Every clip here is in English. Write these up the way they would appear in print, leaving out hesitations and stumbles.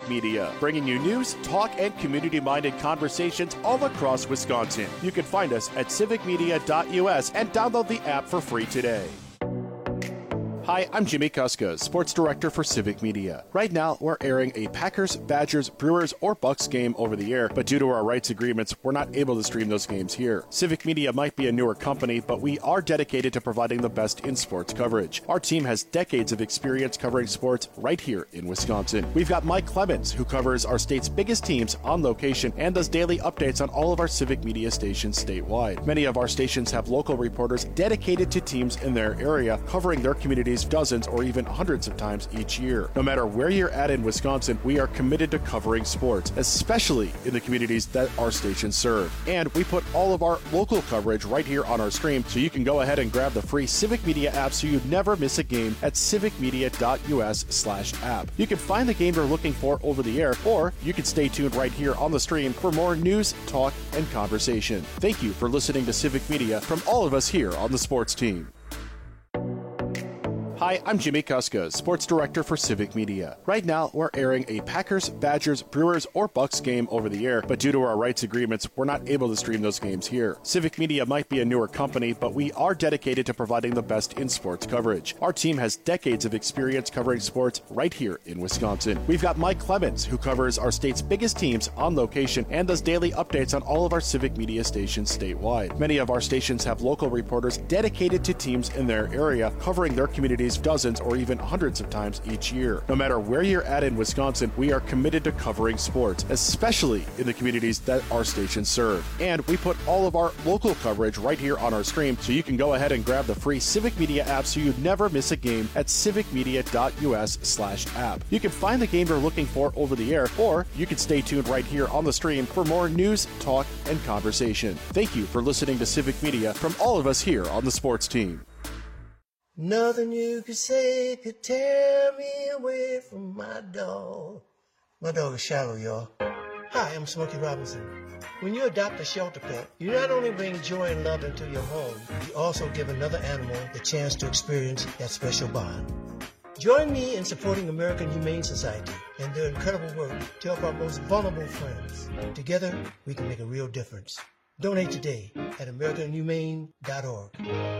Media, bringing you news, talk, and community-minded conversations all across Wisconsin. You can find us at civicmedia.us and download the app for free today. Hi, I'm Jimmy Kuska, Sports Director for Civic Media. Right now, we're airing a Packers, Badgers, Brewers, or Bucks game over the air, but due to our rights agreements, we're not able to stream those games here. Civic Media might be a newer company, but we are dedicated to providing the best in sports coverage. Our team has decades of experience covering sports right here in Wisconsin. We've got Mike Clemens, who covers our state's biggest teams on location and does daily updates on all of our Civic Media stations statewide. Many of our stations have local reporters dedicated to teams in their area, covering their communities dozens or even hundreds of times each year. No matter where you're at in Wisconsin, we are committed to covering sports, especially in the communities that our stations serve. And we put all of our local coverage right here on our stream, so you can go ahead and grab the free Civic Media app so you never miss a game at civicmedia.us/app. You can find the game you're looking for over the air, or you can stay tuned right here on the stream for more news, talk, and conversation. Thank you for listening to Civic Media from all of us here on the sports team. Hi, I'm Jimmy Kuska, Sports Director for Civic Media. Right now, we're airing a Packers, Badgers, Brewers, or Bucks game over the air, but due to our rights agreements, we're not able to stream those games here. Civic Media might be a newer company, but we are dedicated to providing the best in sports coverage. Our team has decades of experience covering sports right here in Wisconsin. We've got Mike Clemens, who covers our state's biggest teams on location and does daily updates on all of our Civic Media stations statewide. Many of our stations have local reporters dedicated to teams in their area, covering their communities dozens or even hundreds of times each year. No matter where you're at in Wisconsin, we are committed to covering sports, especially in the communities that our stations serve. And we put all of our local coverage right here on our stream, so you can go ahead and grab the free Civic Media app so you never miss a game at civicmedia.us/app. You can find the game you're looking for over the air, or you can stay tuned right here on the stream for more news, talk, and conversation. Thank you for listening to Civic Media from all of us here on the sports team. Nothing you could say could tear me away from my dog. My dog is Shallow, y'all. Hi, I'm Smokey Robinson. When you adopt a shelter pet, you not only bring joy and love into your home, you also give another animal the chance to experience that special bond. Join me in supporting American Humane Society and their incredible work to help our most vulnerable friends. Together, we can make a real difference. Donate today at AmericanHumane.org.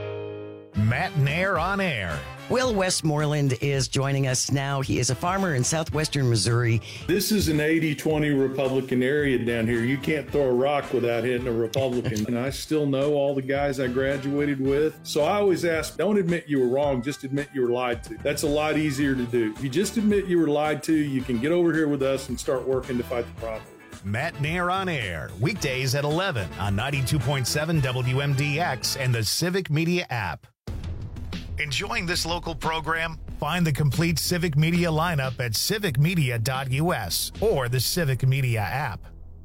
Matt Nair on air. Will Westmoreland is joining us now. He is a farmer in southwestern Missouri. This is an 80-20 Republican area down here. You can't throw a rock without hitting a Republican. And I still know all the guys I graduated with. So I always ask, don't admit you were wrong, just admit you were lied to. That's a lot easier to do. If you just admit you were lied to, you can get over here with us and start working to fight the problem. Matt Nair on air, weekdays at 11 on 92.7 WMDX and the Civic Media app. Enjoying this local program? Find the complete Civic Media lineup at civicmedia.us or the Civic Media app.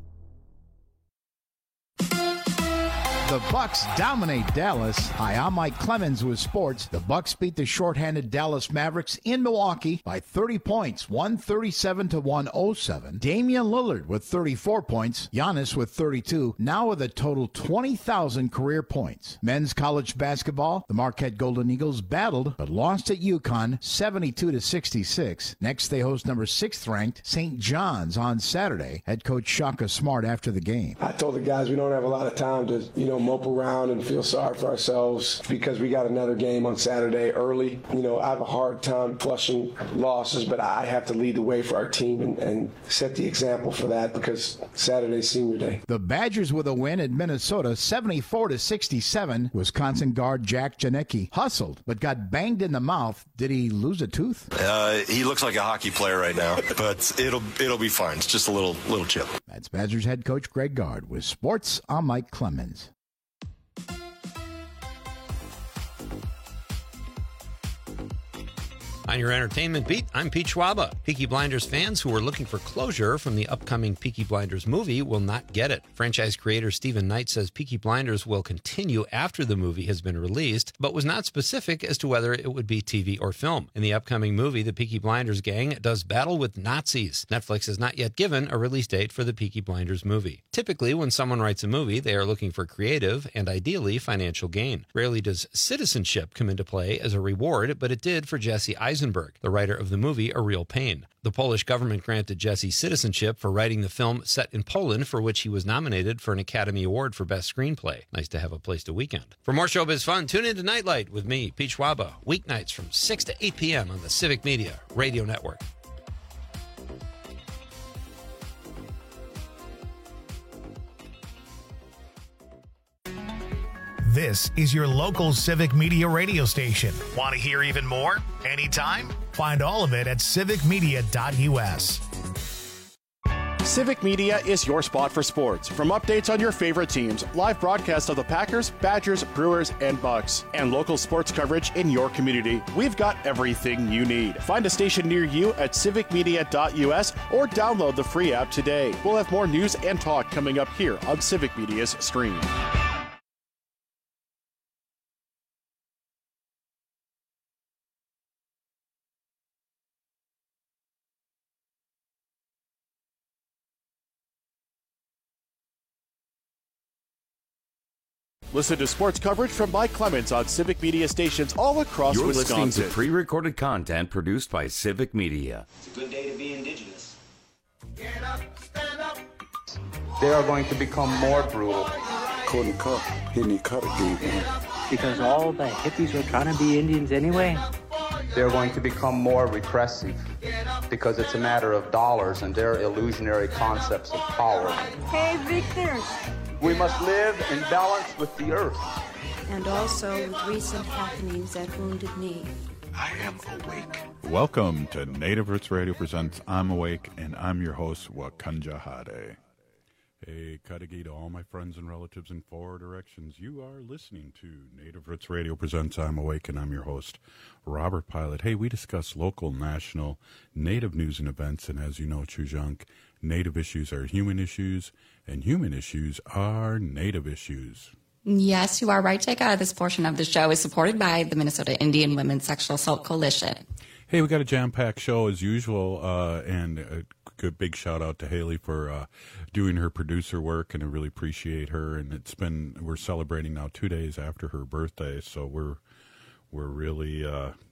The Bucks dominate Dallas. Hi, I'm Mike Clemens with sports. The Bucks beat the shorthanded Dallas Mavericks in Milwaukee by 30 points, 137-107. Damian Lillard with 34 points, Giannis with 32, now with a total 20,000 career points. Men's college basketball, the Marquette Golden Eagles battled but lost at UConn 72-66. Next, they host number 6th ranked St. John's on Saturday. Head coach Shaka Smart after the game. I told the guys we don't have a lot of time to, mope around and feel sorry for ourselves because we got another game on Saturday early. I have a hard time flushing losses, but I have to lead the way for our team and set the example for that because Saturday's senior day. The Badgers with a win at Minnesota 74-67. Wisconsin guard Jack Janicki hustled but got banged in the mouth. Did he lose a tooth? He looks like a hockey player right now, but it'll be fine. It's just a little chip. That's Badgers head coach Greg Gard with sports. I'm Mike Clemens. On your entertainment beat, I'm Pete Schwaba. Peaky Blinders fans who are looking for closure from the upcoming Peaky Blinders movie will not get it. Franchise creator Stephen Knight says Peaky Blinders will continue after the movie has been released, but was not specific as to whether it would be TV or film. In the upcoming movie, the Peaky Blinders gang does battle with Nazis. Netflix has not yet given a release date for the Peaky Blinders movie. Typically, when someone writes a movie, they are looking for creative and ideally financial gain. Rarely does citizenship come into play as a reward, but it did for Jesse Eisenberg, Eisenberg, the writer of the movie A Real Pain. The Polish government granted Jesse citizenship for writing the film set in Poland, for which he was nominated for an Academy Award for Best Screenplay. Nice to have a place to weekend. For more showbiz fun, tune in to Nightlight with me, Pete Schwaba, weeknights from 6 to 8 p.m. on the Civic Media Radio Network. This is your local Civic Media radio station. Want to hear even more? Anytime? Find all of it at civicmedia.us. Civic Media is your spot for sports. From updates on your favorite teams, live broadcasts of the Packers, Badgers, Brewers, and Bucks, and local sports coverage in your community, we've got everything you need. Find a station near you at civicmedia.us or download the free app today. We'll have more news and talk coming up here on Civic Media's stream. Listen to sports coverage from Mike Clemens on Civic Media stations all across Wisconsin. You're listening to pre-recorded content produced by Civic Media. It's a good day to be indigenous. Get up, stand up. They are going to become more brutal. Couldn't cut, hitting cut again. Because all the hippies were trying to be Indians anyway. They're going to become more repressive because it's a matter of dollars and their illusionary concepts of power. Hey, Victor. We must live in balance with the earth. And also with recent happenings at Wounded Knee. I am awake. Welcome to Native Roots Radio presents I'm Awake, and I'm your host, Wakanja Hade. Hey, Kadagi to all my friends and relatives in 4 directions. You are listening to Native Roots Radio presents I'm Awake, and I'm your host, Robert Pilot. Hey, we discuss local, national, Native news and events, and as you know, Chujunk, Native issues are human issues, and human issues are Native issues. Yes, you are right, Jacob. This portion of the show is supported by the Minnesota Indian Women's Sexual Assault Coalition. Hey, we got a jam-packed show as usual, and a good big shout-out to Haley for doing her producer work, and I really appreciate her. And we're celebrating now 2 days after her birthday, so we're really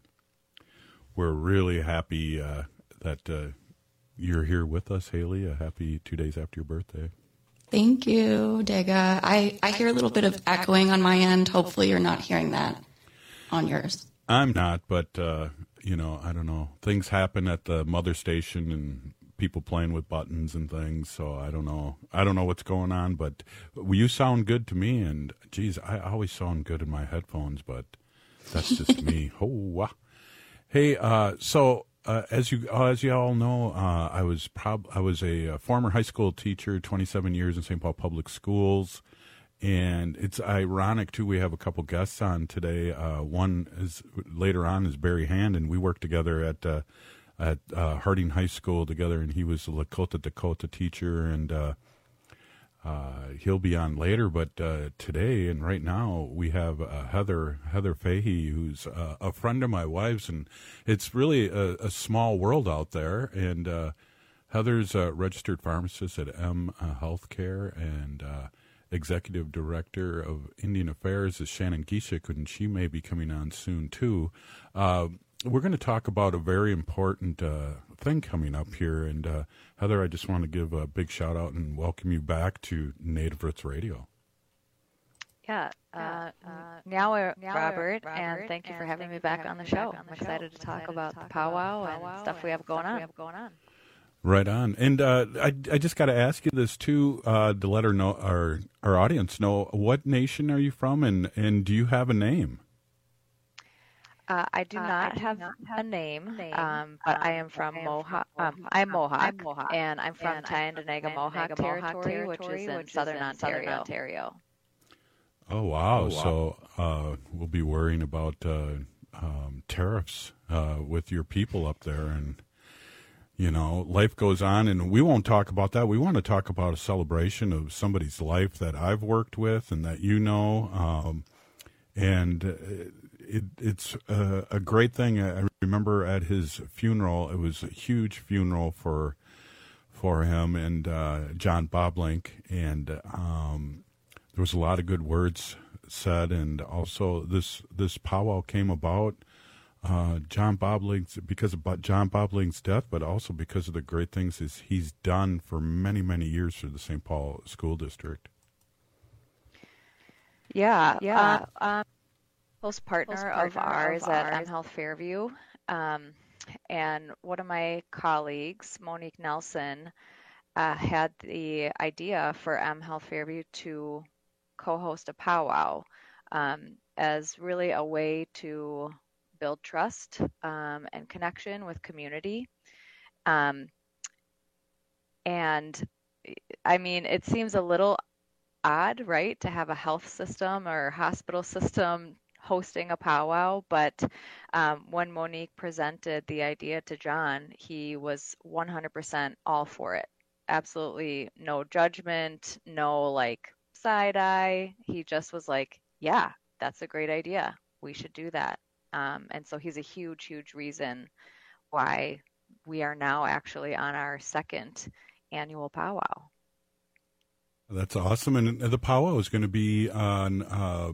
happy that you're here with us, Haley. A happy 2 days after your birthday. Thank you, Dega. I hear a little bit of echoing on my end. Hopefully you're not hearing that on yours. I'm not, but, I don't know. Things happen at the mother station and people playing with buttons and things, so I don't know. I don't know what's going on, but you sound good to me, and, geez, I always sound good in my headphones, but that's just me. Oh, wow. Hey, so... as you all know, I was a former high school teacher, 27 years in St. Paul Public Schools, and it's ironic too. We have a couple guests on today. One is later on is Barry Hand, and we worked together at Harding High School together, and he was a Lakota Dakota teacher, and he'll be on later. But today and right now we have Heather Fahey, who's a friend of my wife's, and it's really a small world out there. And Heather's a registered pharmacist at M Healthcare, and executive director of Indian Affairs is Shannon Gishik, and she may be coming on soon too. We're going to talk about a very important thing coming up here. And Heather, I just want to give a big shout out and welcome you back to Native Roots Radio. Yeah, Robert, and thank you for having me back on the show. I'm excited to talk about the powwow and stuff we have going on. Right on. And I just got to ask you this too, to let our audience know, what nation are you from, and do you have a name? I do not have a name, but I am from Mohawk. I'm Mohawk, and I'm from Tyendinaga Mohawk Territory, which is in southern Ontario. Oh, wow. So we'll be worrying about tariffs with your people up there, and life goes on, and we won't talk about that. We want to talk about a celebration of somebody's life that I've worked with and that and it's a great thing. I remember at his funeral, it was a huge funeral for him and John Boblink, and there was a lot of good words said, and also this powwow came about John Bobling's, because of John Bobling's death, but also because of the great things he's done for many, many years for the St. Paul School District. Yeah. Close partner of ours at M Health Fairview. And one of my colleagues, Monique Nelson, had the idea for M Health Fairview to co-host a powwow as really a way to build trust and connection with community. And I mean, it seems a little odd, right, to have a health system or hospital system hosting a powwow, but when Monique presented the idea to John, he was 100% all for it. Absolutely no judgment, no like side eye. He just was like, yeah, that's a great idea. We should do that. And so he's a huge, huge reason why we are now actually on our second annual powwow. That's awesome. And the powwow is going to be on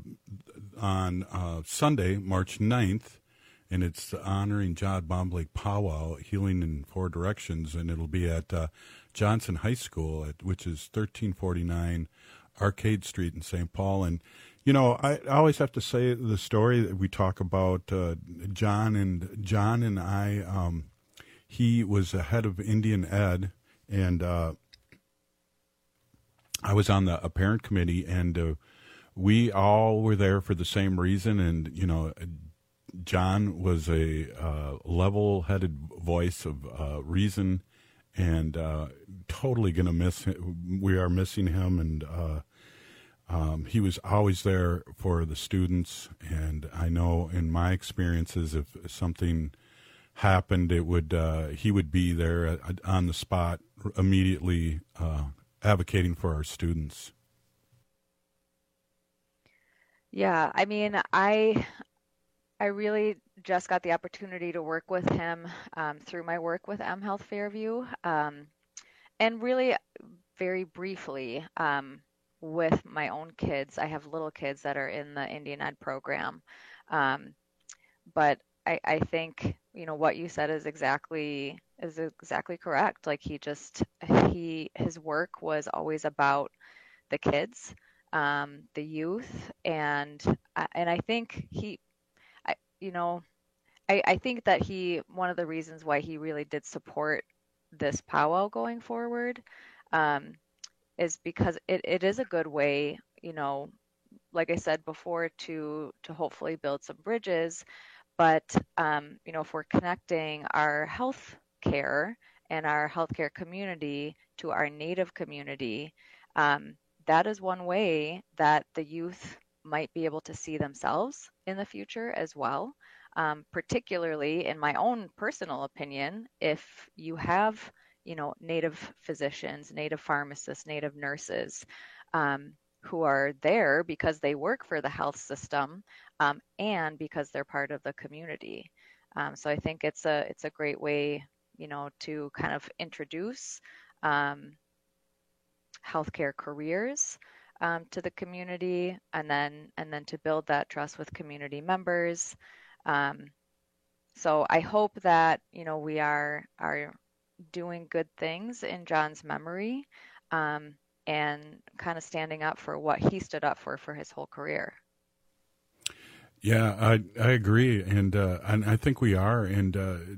Sunday, March 9th, and it's honoring John Bombling Powwow, Healing in Four Directions, and it'll be at Johnson High School, which is 1349 Arcade Street in St. Paul. And, you know, I always have to say the story that we talk about John and I, he was the head of Indian Ed, and I was on a parent committee, and we all were there for the same reason. And, you know, John was a level-headed voice of reason, and totally going to miss him. We are missing him, and he was always there for the students. And I know in my experiences, if something happened, he would be there on the spot immediately, advocating for our students. Yeah, I mean, I really just got the opportunity to work with him through my work with M Health Fairview, and really very briefly with my own kids. I have little kids that are in the Indian Ed program, but I think, you know, what you said is exactly correct. Like his work was always about the kids, the youth, and I think I think that one of the reasons why he really did support this powwow going forward is because it is a good way, you know, like I said before, to hopefully build some bridges. But, you know, if we're connecting our health care and our healthcare community to our Native community, that is one way that the youth might be able to see themselves in the future as well. Particularly, in my own personal opinion, if you have, you know, Native physicians, Native pharmacists, Native nurses, who are there because they work for the health system, and because they're part of the community. So I think it's a great way, you know, to kind of introduce healthcare careers to the community, and then to build that trust with community members. So I hope that, you know, we are doing good things in John's memory, and kind of standing up for what he stood up for his whole career. Yeah, I agree, and I think we are, and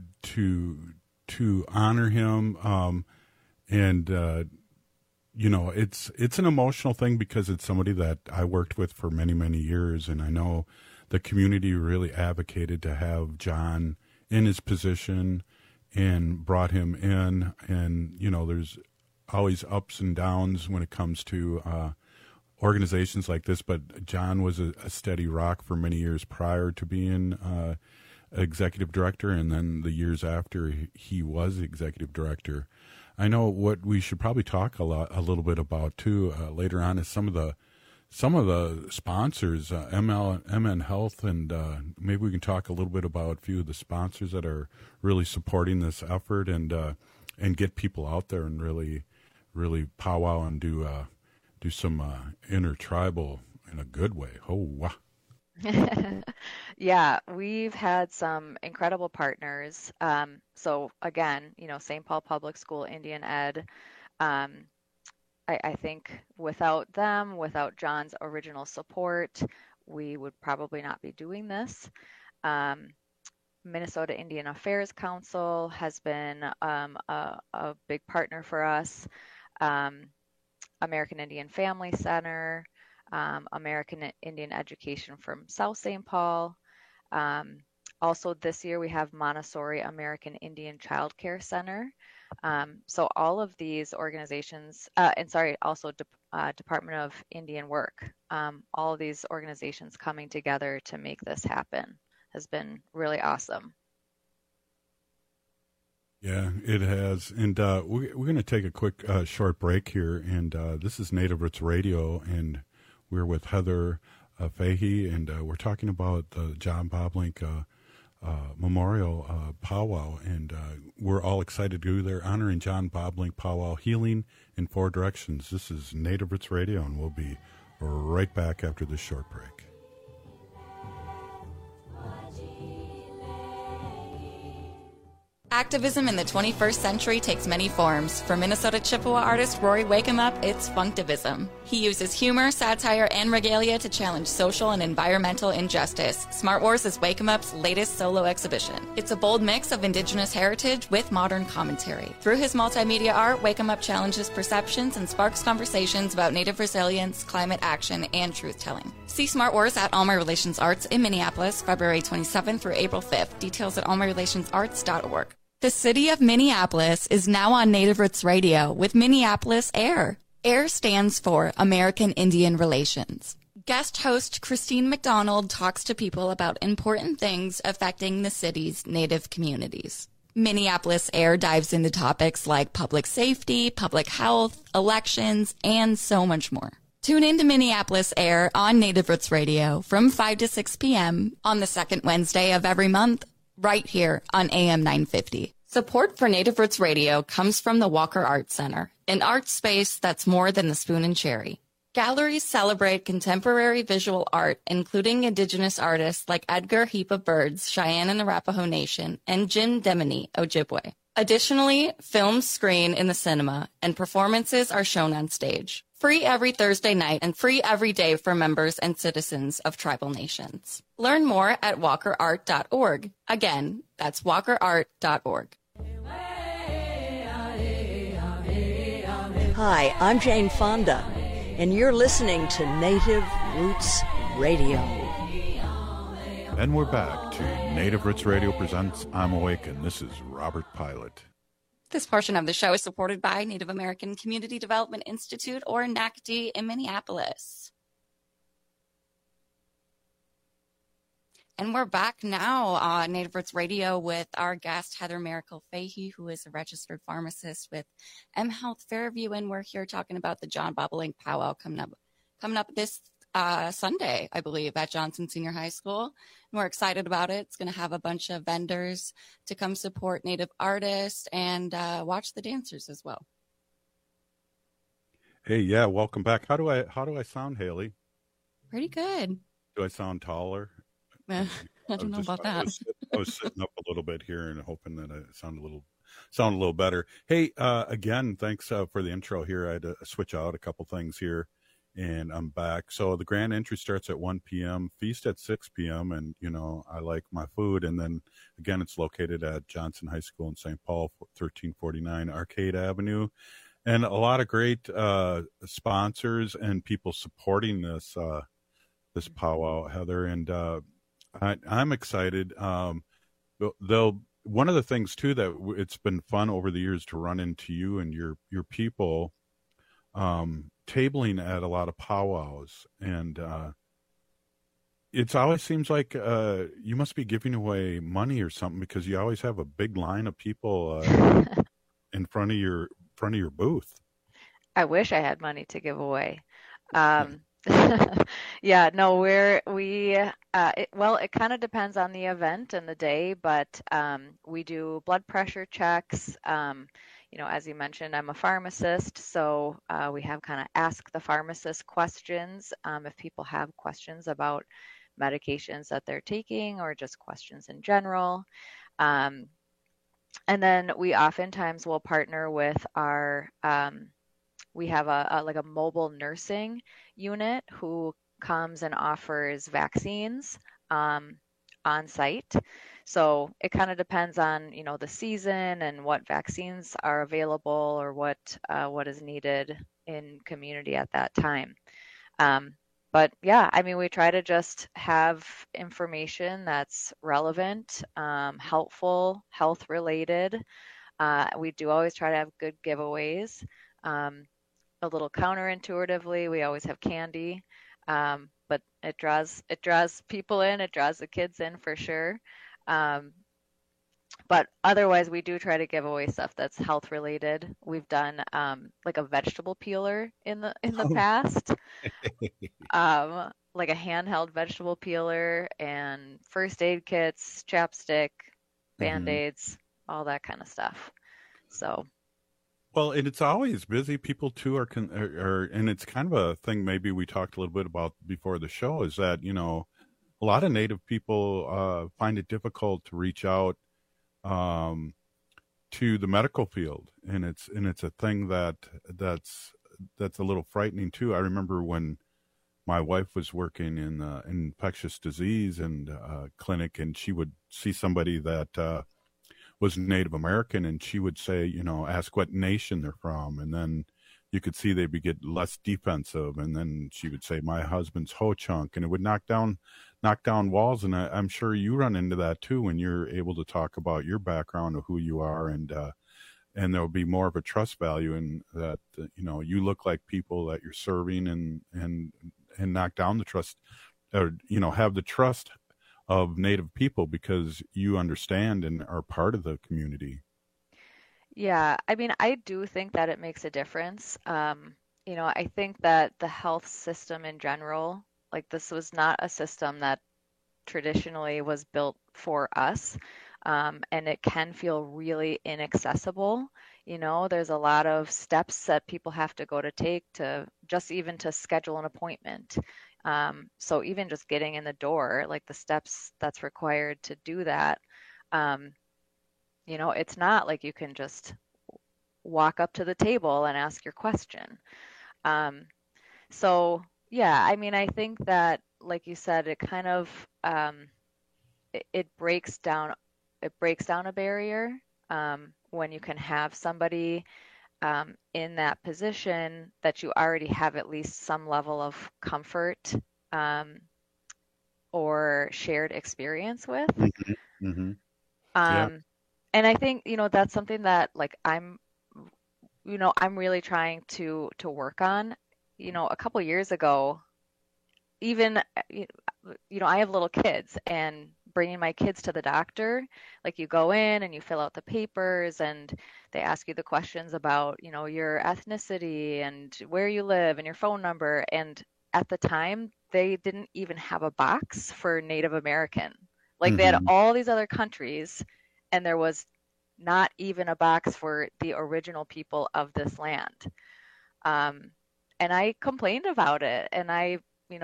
to honor him, and you know, it's an emotional thing because it's somebody that I worked with for many, many years, and I know the community really advocated to have John in his position and brought him in, and you know, there's always ups and downs when it comes to organizations like this, but John was a steady rock for many years prior to being executive director, and then the years after he was executive director. I know what we should probably talk a little bit about too later on is some of the sponsors, MN Health, and maybe we can talk a little bit about a few of the sponsors that are really supporting this effort, and get people out there and really powwow and do some intertribal in a good way. Oh, wow. Yeah, we've had some incredible partners. So again, St. Paul Public School Indian Ed. Um, I think without them, without John's original support, we would probably not be doing this. Minnesota Indian Affairs Council has been a big partner for us. American Indian Family Center, American Indian Education from South St. Paul. Also this year we have Montessori American Indian Child Care Center. So all of these organizations, also Department of Indian Work, all of these organizations coming together to make this happen has been really awesome. Yeah, it has. And we're going to take a quick short break here. And this is Native Roots Radio, and we're with Heather Fahey, and we're talking about the John Bobolink Memorial Powwow. And we're all excited to go there, honoring John Bobolink Powwow, Healing in 4 Directions. This is Native Roots Radio, and we'll be right back after this short break. Activism in the 21st century takes many forms. For Minnesota Chippewa artist Rory Wakeup, it's Funktivism. He uses humor, satire, and regalia to challenge social and environmental injustice. Smart Wars is Wakeup's latest solo exhibition. It's a bold mix of indigenous heritage with modern commentary. Through his multimedia art, Wakeup challenges perceptions and sparks conversations about Native resilience, climate action, and truth-telling. See Smart Wars at All My Relations Arts in Minneapolis, February 27th through April 5th. Details at allmyrelationsarts.org. The city of Minneapolis is now on Native Roots Radio with Minneapolis AIR. AIR stands for American Indian Relations. Guest host Christine McDonald talks to people about important things affecting the city's Native communities. Minneapolis AIR dives into topics like public safety, public health, elections, and so much more. Tune in to Minneapolis AIR on Native Roots Radio from 5 to 6 p.m. on the second Wednesday of every month, right here on AM 950. Support for Native Roots Radio comes from the Walker Art Center, an art space that's more than the spoon and cherry. Galleries celebrate contemporary visual art, including Indigenous artists like Edgar Heap of Birds, Cheyenne and Arapaho Nation, and Jim Demini, Ojibwe. Additionally, films screen in the cinema, and performances are shown on stage. Free every Thursday night and free every day for members and citizens of tribal nations. Learn more at walkerart.org. Again, that's walkerart.org. Hi, I'm Jane Fonda, and you're listening to Native Roots Radio. And we're back to Native Roots Radio presents I'm Awake, and this is Robert Pilot. This portion of the show is supported by Native American Community Development Institute, or NACD, in Minneapolis. And we're back now on Native Roots Radio with our guest, Heather Miracle Fahey, who is a registered pharmacist with mHealth Fairview, and we're here talking about the John Bobolink Powwow coming up this Sunday, I believe, at Johnson Senior High School. And we're excited about it. It's going to have a bunch of vendors to come support Native artists and watch the dancers as well. Hey, yeah, welcome back. How do I sound, Haley? Pretty good. Do I sound taller? I don't know about that. I was sitting up a little bit here and hoping that I sound a little better. Hey, again, thanks for the intro here. I had to switch out a couple things here, and I'm back. So the grand entry starts at 1 p.m., feast at 6 p.m., and, I like my food. And then, again, it's located at Johnson High School in St. Paul, 1349 Arcade Avenue. And a lot of great sponsors and people supporting this powwow, Heather, and I'm excited. One of the things too that it's been fun over the years to run into you and your people tabling at a lot of powwows, and it always seems like you must be giving away money or something, because you always have a big line of people in front of your booth. I wish I had money to give away. Yeah, no, it kind of depends on the event and the day, but we do blood pressure checks. As you mentioned, I'm a pharmacist, so we have kind of ask the pharmacist questions if people have questions about medications that they're taking or just questions in general. And then we oftentimes will partner with our, we have a mobile nursing unit who comes and offers vaccines on site. So it kind of depends on, the season and what vaccines are available or what is needed in community at that time. But yeah, I mean, we try to just have information that's relevant, helpful, health related. We do always try to have good giveaways. A little counterintuitively, we always have candy, but it draws people in, it draws the kids in for sure. But otherwise, we do try to give away stuff that's health related. We've done like a vegetable peeler in the past, like a handheld vegetable peeler and first aid kits, chapstick, Band-Aids, all that kind of stuff. So. Well, and it's always busy. People too are and it's kind of a thing maybe we talked a little bit about before the show, is that, a lot of Native people find it difficult to reach out to the medical field, and it's a thing that's a little frightening too. I remember when my wife was working in infectious disease and clinic, and she would see somebody that was Native American, and she would say, ask what nation they're from, and then you could see they'd get less defensive, and then she would say, my husband's Ho-Chunk, and it would knock down walls. And I'm sure you run into that too when you're able to talk about your background of who you are, and there'll be more of a trust value in that. You look like people that you're serving, and knock down the trust, or have the trust of Native people because you understand and are part of the community. Yeah, I mean, I do think that it makes a difference. I think that the health system in general, like, this was not a system that traditionally was built for us, and it can feel really inaccessible. There's a lot of steps that people have to take to just even to schedule an appointment. So even just getting in the door, like the steps that's required to do that, it's not like you can just walk up to the table and ask your question. So yeah, I mean, I think that, like you said, it kind of, it breaks down a barrier, when you can have somebody in that position that you already have at least some level of comfort or shared experience with. Yeah. And I think, that's something that, like, I'm really trying to work on. A couple years ago, even, I have little kids, and bringing my kids to the doctor, like, you go in and you fill out the papers and they ask you the questions about, your ethnicity and where you live and your phone number. And at the time, they didn't even have a box for Native American. Like, they had all these other countries, and there was not even a box for the original people of this land. And I complained about it, and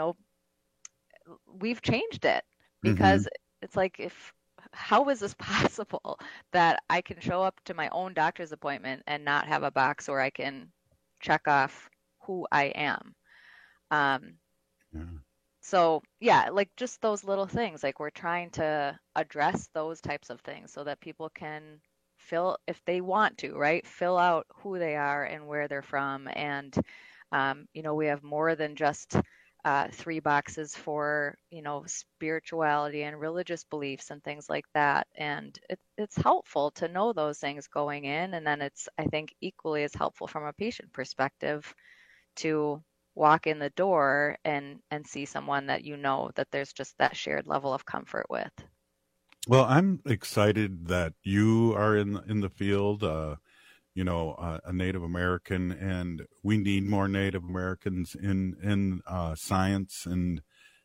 we've changed it, because it's like, how is this possible that I can show up to my own doctor's appointment and not have a box where I can check off who I am? So yeah, like, just those little things, like, we're trying to address those types of things so that people can if they want to, right, fill out who they are and where they're from. And, we have more than just 3 boxes for, spirituality and religious beliefs and things like that. And it's helpful to know those things going in. And then it's, I think, equally as helpful from a patient perspective to walk in the door and see someone that that there's just that shared level of comfort with. Well, I'm excited that you are in the field, a Native American, and we need more Native Americans in science and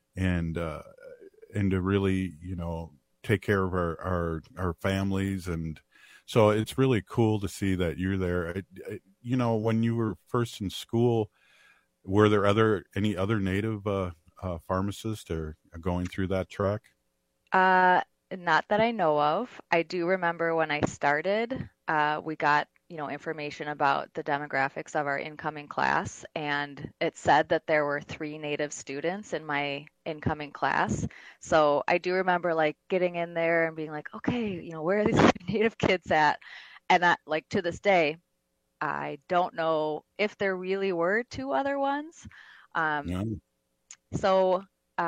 to really, take care of our families. And so it's really cool to see that you're there. When you were first in school, were there any other Native pharmacists are going through that track? Not that I know of. I do remember when I started, we got, information about the demographics of our incoming class, and it said that there were 3 Native students in my incoming class. So I do remember like getting in there and being like, okay, where are these Native kids at? And to this day, I don't know if there really were 2 other ones. So,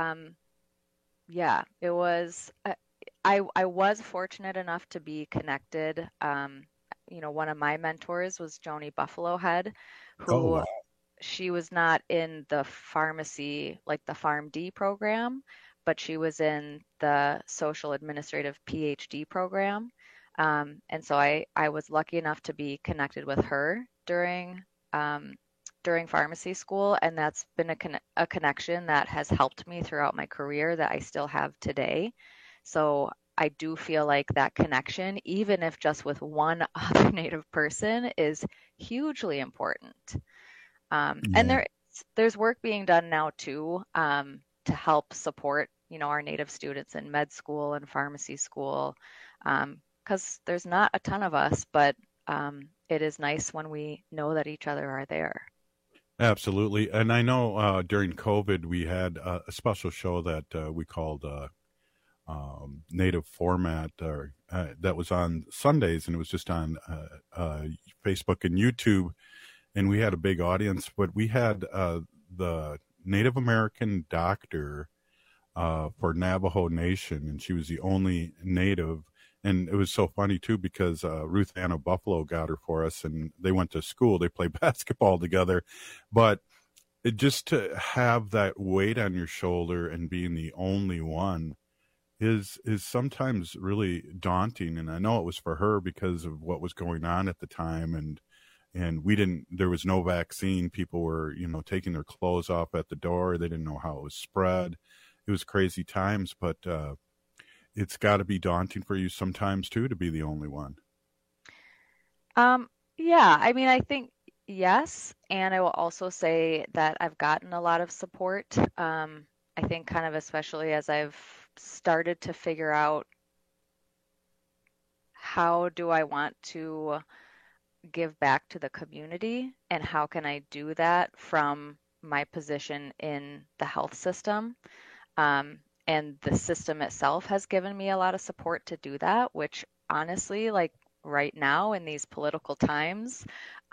yeah, it was. I was fortunate enough to be connected. One of my mentors was Joni Buffalo Head, who she was not in the pharmacy, like the PharmD program, but she was in the social administrative PhD program. And so I was lucky enough to be connected with her during pharmacy school, and that's been a connection that has helped me throughout my career that I still have today. So I do feel like that connection, even if just with one other Native person, is hugely important. And there's work being done now too, to help support, our Native students in med school and pharmacy school, because there's not a ton of us, but it is nice when we know that each other are there. Absolutely. And I know during COVID, we had a special show that we called Native Format, that was on Sundays, and it was just on Facebook and YouTube. And we had a big audience, but we had the Native American doctor for Navajo Nation, and she was the only Native. And it was so funny, too, because Ruth Anna Buffalo got her for us, and they went to school. They played basketball together. But just to have that weight on your shoulder and being the only one is sometimes really daunting. And I know it was for her because of what was going on at the time. And there was no vaccine. People were, taking their clothes off at the door. They didn't know how it was spread. It was crazy times, but it's got to be daunting for you sometimes too, to be the only one. Yeah, I mean, I think yes. And I will also say that I've gotten a lot of support. I think kind of especially as I've started to figure out how do I want to give back to the community and how can I do that from my position in the health system. And the system itself has given me a lot of support to do that, which honestly, like right now in these political times,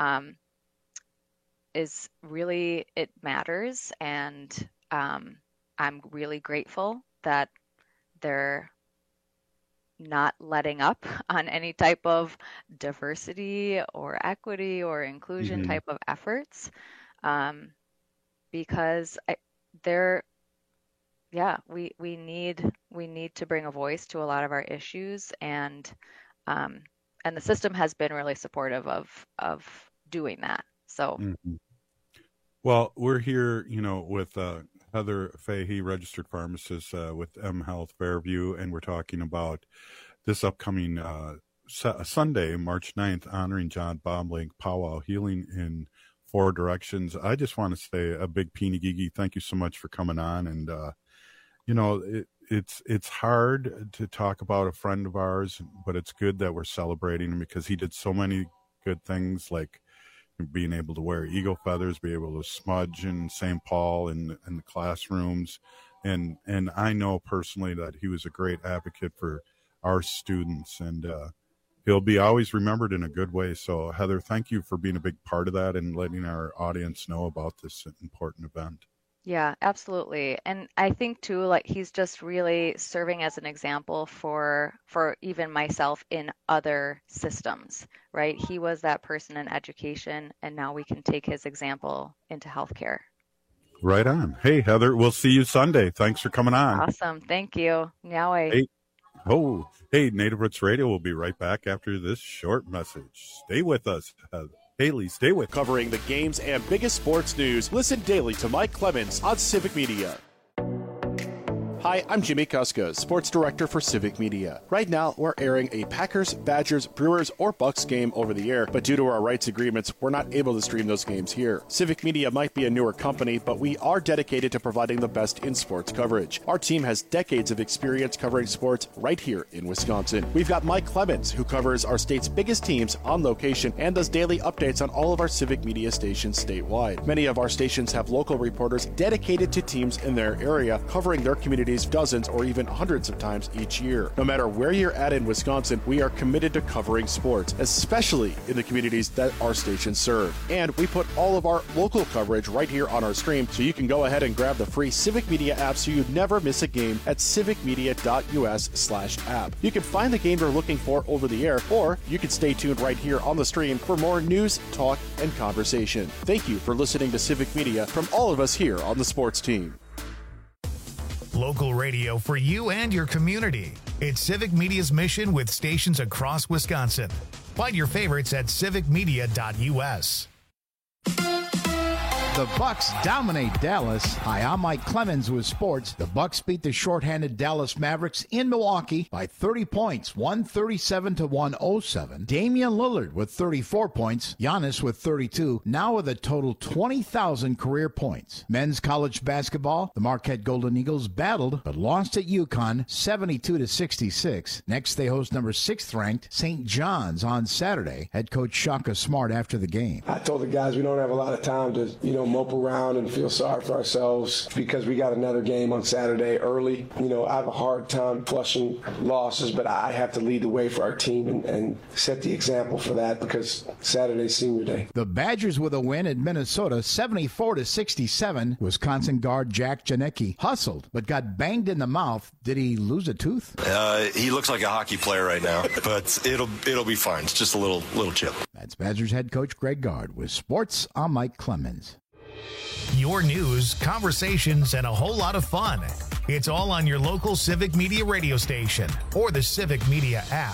is really, it matters. And I'm really grateful that they're not letting up on any type of diversity or equity or inclusion type of efforts, because we need to bring a voice to a lot of our issues, and the system has been really supportive of doing that. So, well, we're here, with Heather Fahey, registered pharmacist with M Health Fairview, and we're talking about this upcoming Sunday, March 9th, honoring John Boblink Powwow, Healing in 4 Directions. I just want to say a big Peenigigi, thank you so much for coming on. And it's hard to talk about a friend of ours, but it's good that we're celebrating him because he did so many good things, like being able to wear eagle feathers, be able to smudge in St. Paul in the classrooms. And I know personally that he was a great advocate for our students, and he'll be always remembered in a good way. So Heather, thank you for being a big part of that and letting our audience know about this important event. Yeah, absolutely. And I think too, like he's just really serving as an example for even myself in other systems, right? He was that person in education, and now we can take his example into healthcare. Right on. Hey, Heather, we'll see you Sunday. Thanks for coming on. Awesome. Thank you. Now Hey, Native Roots Radio will be right back after this short message. Stay with us, Heather. Haley, stay with. Covering the games and biggest sports news. Listen daily to Mike Clemens on Civic Media. Hi, I'm Jimmy Kuska, Sports Director for Civic Media. Right now, we're airing a Packers, Badgers, Brewers, or Bucks game over the air, but due to our rights agreements, we're not able to stream those games here. Civic Media might be a newer company, but we are dedicated to providing the best in sports coverage. Our team has decades of experience covering sports right here in Wisconsin. We've got Mike Clemens, who covers our state's biggest teams on location and does daily updates on all of our Civic Media stations statewide. Many of our stations have local reporters dedicated to teams in their area, covering their communities dozens or even hundreds of times each year. No matter where you're at in Wisconsin, we are committed to covering sports, especially in the communities that our stations serve. And we put all of our local coverage right here on our stream, so you can go ahead and grab the free Civic Media app so you never miss a game at civicmedia.us/app. You can find the game you're looking for over the air, or you can stay tuned right here on the stream for more news, talk, and conversation. Thank you for listening to Civic Media from all of us here on the sports team. Local radio for you and your community. It's Civic Media's mission with stations across Wisconsin. Find your favorites at civicmedia.us. The Bucks dominate Dallas. Hi, I'm Mike Clemens with sports. The Bucks beat the shorthanded Dallas Mavericks in Milwaukee by 30 points, 137-107. Damian Lillard with 34 points. Giannis with 32, now with a total 20,000 career points. Men's college basketball, the Marquette Golden Eagles battled but lost at UConn 72-66. Next, they host number 6th ranked St. John's on Saturday. Head coach Shaka Smart after the game. I told the guys we don't have a lot of time to, mope around and feel sorry for ourselves because we got another game on Saturday early. I have a hard time flushing losses, but I have to lead the way for our team and set the example for that because Saturday's senior day. The Badgers with a win at Minnesota 74-67. Wisconsin guard Jack Janicki hustled but got banged in the mouth. Did he lose a tooth? He looks like a hockey player right now, but it'll be fine. It's just a little chip. That's Badgers head coach Greg Gard with sports. I'm Mike Clemens. Your news, conversations, and a whole lot of fun. It's all on your local Civic Media radio station or the Civic Media app.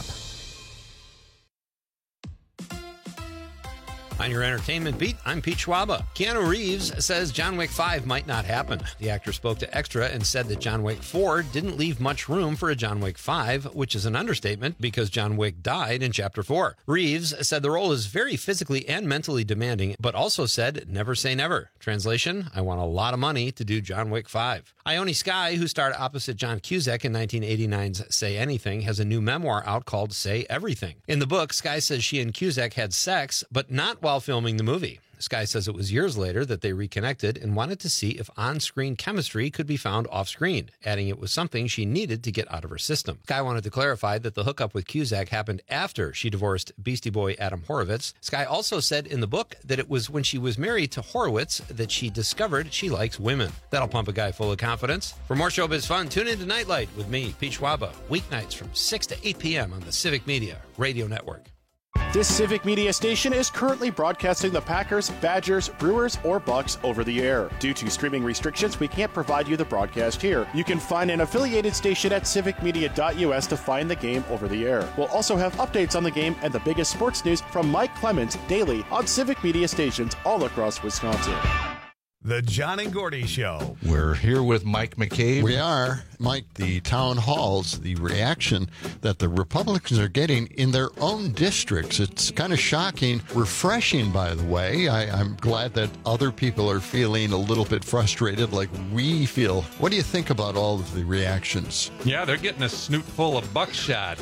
On your entertainment beat, I'm Pete Schwaba. Keanu Reeves says John Wick 5 might not happen. The actor spoke to Extra and said that John Wick 4 didn't leave much room for a John Wick 5, which is an understatement because John Wick died in Chapter 4. Reeves said the role is very physically and mentally demanding, but also said, never say never. Translation, I want a lot of money to do John Wick 5. Ione Skye, who starred opposite John Cusack in 1989's Say Anything, has a new memoir out called Say Everything. In the book, Skye says she and Cusack had sex, but not while filming the movie. Skye says it was years later that they reconnected and wanted to see if on-screen chemistry could be found off-screen, adding it was something she needed to get out of her system. Skye wanted to clarify that the hookup with Cusack happened after she divorced Beastie Boy Adam Horovitz. Skye also said in the book that it was when she was married to Horowitz that she discovered she likes women. That'll pump a guy full of confidence. For more showbiz fun, tune in to Nightlight with me, Pete Schwaba, weeknights from 6 to 8 p.m. on the Civic Media Radio Network. This Civic Media station is currently broadcasting the Packers, Badgers, Brewers, or Bucks over the air. Due to streaming restrictions, we can't provide you the broadcast here. You can find an affiliated station at civicmedia.us to find the game over the air. We'll also have updates on the game and the biggest sports news from Mike Clemens daily on Civic Media stations all across Wisconsin. The John and Gordy Show. We're here with Mike McCabe. We are. Mike, the town halls, the reaction that the Republicans are getting in their own districts, it's kind of shocking, refreshing, by the way. I'm glad that other people are feeling a little bit frustrated like we feel. What do you think about all of the reactions? Yeah, they're getting a snoot full of buckshot.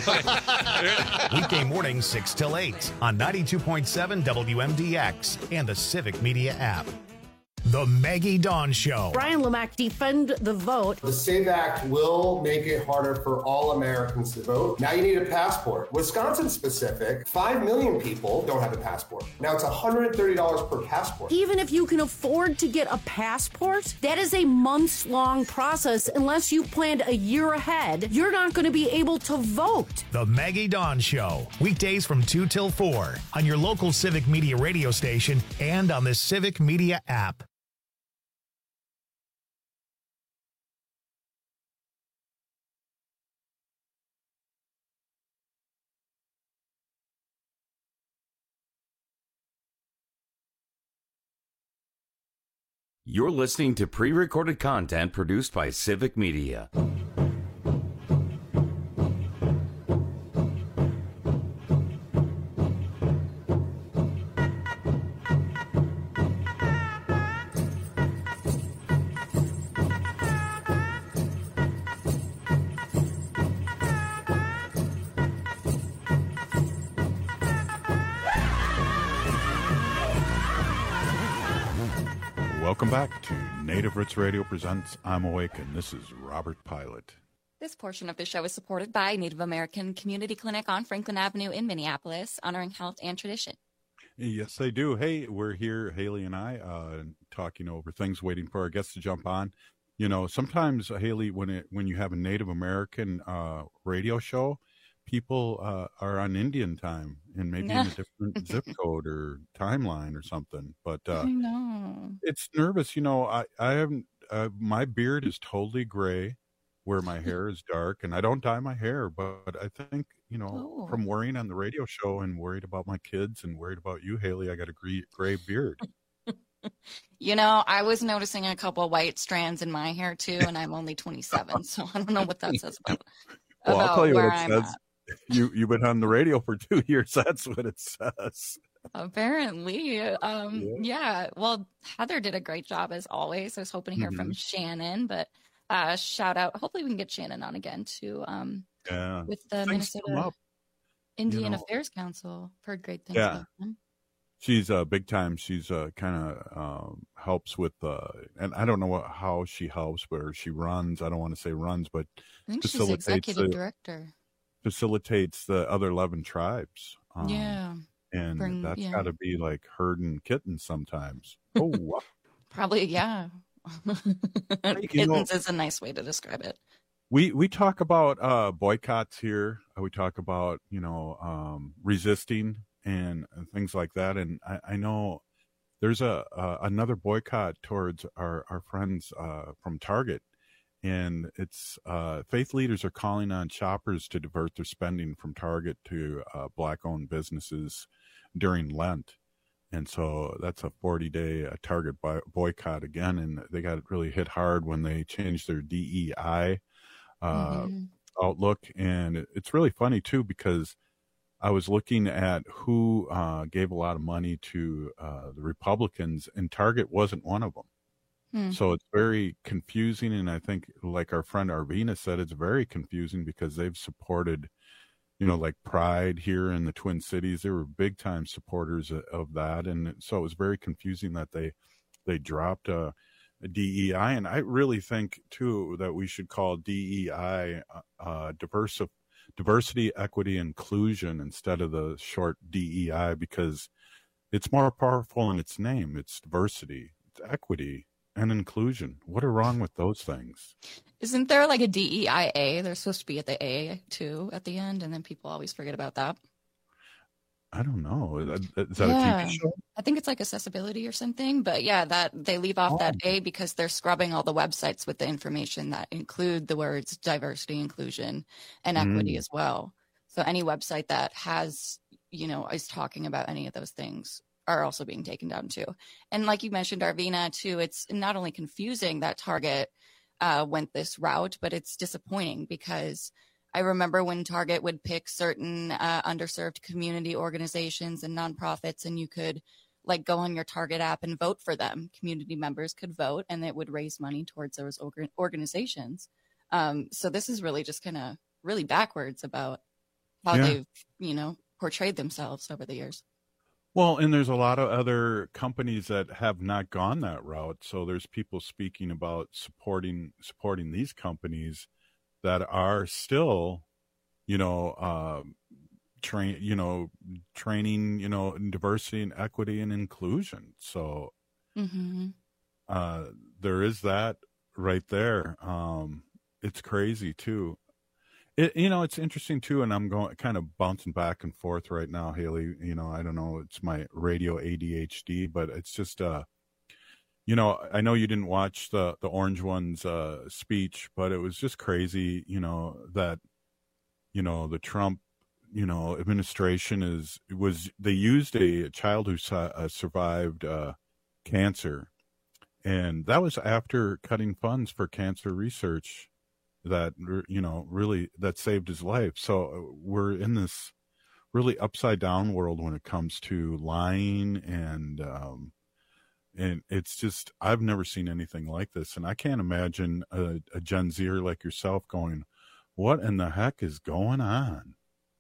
Weekday mornings 6 till 8 on 92.7 WMDX and the Civic Media app. The Maggie Dawn Show. Brian Lamack, defend the vote. The SAVE Act will make it harder for all Americans to vote. Now you need a passport. Wisconsin specific, 5 million people don't have a passport. Now it's $130 per passport. Even if you can afford to get a passport, that is a months-long process. Unless you planned a year ahead, you're not going to be able to vote. The Maggie Dawn Show. Weekdays from 2 till 4 on your local Civic Media radio station and on the Civic Media app. You're listening to pre-recorded content produced by Civic Media. Welcome back to Native Roots Radio presents I'm Awake, and this is Robert Pilot. This portion of the show is supported by Native American Community Clinic on Franklin Avenue in Minneapolis, honoring health and tradition. Yes, they do. Hey, we're here, Haley and I, talking over things, waiting for our guests to jump on. You know, sometimes, Haley, when you have a Native American radio show, people are on Indian time and maybe in a different zip code or timeline or something. But I know. It's nervous. You know, I haven't, my beard is totally gray where my hair is dark, and I don't dye my hair. But I think, you know, from worrying on the radio show and worried about my kids and worried about you, Haley, I got a gray beard. You know, I was noticing a couple white strands in my hair too, and I'm only 27, so I don't know what that says about, Well, I'll tell you what it I'm says. at. You've been on the radio for 2 years. That's what it says. Apparently. Yeah. Well, Heather did a great job as always. I was hoping to hear from Shannon, but shout out. Hopefully we can get Shannon on again too. With the Things come Minnesota up, Indian you know. Affairs Council. I've heard great things Yeah. about them. She's big time. She's kind of helps with, and I don't know how she helps, but she runs. I don't want to say runs, but I think she's facilitates executive director. facilitates the other 11 tribes. Yeah. And that's got to be like herding kittens sometimes. Oh, wow. Probably, yeah. You Kittens know, is a nice way to describe it. we talk about boycotts here. We talk about, you know, resisting and things like that. And I know there's another boycott towards our friends from Target. And it's faith leaders are calling on shoppers to divert their spending from Target to Black-owned businesses during Lent. And so that's a 40-day Target boycott again. And they got really hit hard when they changed their DEI outlook. And it's really funny, too, because I was looking at who gave a lot of money to the Republicans, and Target wasn't one of them. So it's very confusing, and I think, like our friend Arvina said, it's very confusing because they've supported, you know, like Pride here in the Twin Cities. They were big-time supporters of that, and so it was very confusing that they dropped a DEI. And I really think, too, that we should call DEI diversity, equity, inclusion instead of the short DEI, because it's more powerful in its name. It's diversity, it's equity, and inclusion. What are wrong with those things? Isn't there like a DEIA? They're supposed to be at the A too at the end, and then people always forget about that. I don't know. Is that a TV show? I think it's like accessibility or something. But yeah, that they leave off that A because they're scrubbing all the websites with the information that include the words diversity, inclusion, and equity as well. So any website that has, you know, is talking about any of those things are also being taken down too. And like you mentioned, Arvina, too, it's not only confusing that Target went this route, but it's disappointing because I remember when Target would pick certain underserved community organizations and nonprofits, and you could like go on your Target app and vote for them. Community members could vote, and it would raise money towards those organizations. So this is really just kind of really backwards about how they've, you know, portrayed themselves over the years. Well, and there's a lot of other companies that have not gone that route. So there's people speaking about supporting these companies that are still, you know, training, you know, in diversity and equity and inclusion. So there is that right there. It's crazy too. You know, it's interesting too, and I'm going kind of bouncing back and forth right now, Haley. You know, I don't know, it's my radio ADHD, but it's just, you know, I know you didn't watch the Orange One's speech, but it was just crazy, you know, that, you know, the Trump, you know, administration they used a child who survived cancer, And that was after cutting funds for cancer research that, really that saved his life. So we're in this really upside down world when it comes to lying, and it's just, I've never seen anything like this. And I can't imagine a Gen Zer like yourself going, what in the heck is going on?